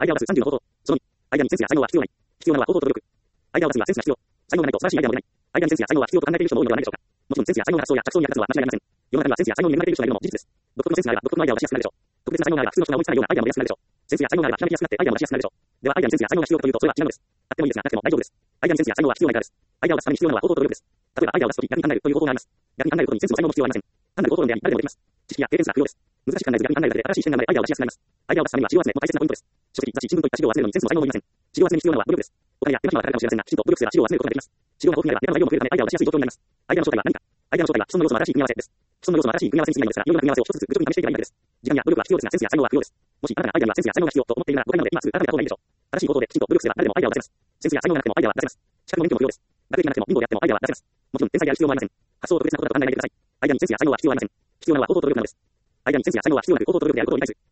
アイデアを出す30の方法。その2、アイデアにセンスや才能は必要ない。必要なのは方法と努力。アイデアを出すにはセンスが必要。才能がないと素晴らしいアイデアも出ない。アイデアにセンスや才能は必要と考えている人も多いのではないでしょうか。もちろんセンスや才能が発想や着想に役立つのは間違いありません。世の中にはセンスや才能に恵まれている人がいるのも事実です。独特のセンスがあれば独特のアイデアを出しやすくなるでしょう。特別な才能があれば普通の人が思いつかないようなアイデアも出やすくなるでしょう。センスや才能があればひらめきやすくなってアイデアも出しやすくなるでしょう。ではアイデアにセンスや才能が必要かというとそれは違うのです。あってもいいですがなくても大丈夫です。アイデアにセンスや才能は必要ないからです。アイデアを出すために必要なのは方法と努力です。例えばアイデアを出すとき逆に考えるという方法があります。逆に考えることにセンスも才能も必要はありません。単なる方法論であり誰でもできます。知識や経験値が不要です。難しく考えず逆に考えるだけで新しい視点が生まれアイデアを出しやすくなります。アイデアを出すためには資料集めも大切なポイントです。書籍、雑誌、新聞といった資料を集めるのにセンスも才能もいりません。資料集めに必要なのは努力です。お金や手間暇がかかるかもしれませんが、きちんと努力すれば資料を集めることができます。資料が豊富になればネタの内容も増えるためアイデアを出しやすい状況になります。アイデアの正体は何か。アイデアの正体は既存の要素の新しい組み合わせです。既存の要素の新しい組み合わせに過ぎないのですから、いろいろな組み合わせを一つずつ愚直に試していけばいいだけです。時間や努力は必要ですが、センスや才能は不要です。もし新たなアイデアにはセンスや才能が必要と思っているなら誤解なので今すぐ改めた方がいいでしょう。正しい方法できちんと努力すれば誰でもアイデアを出せます。センスや才能がなくてもアイデアは出せます。資格も免許も不要です。学歴がなくても貧乏であってもアイデアは出せます。もちろん天才である必要もありません。発想を特別なことだと考えないでください。アイデアにセンスや才能は必要ありません。必要なのは方法と努力なのです。アイデアにセンスや才能は必要なく方法と努力であることを理解する。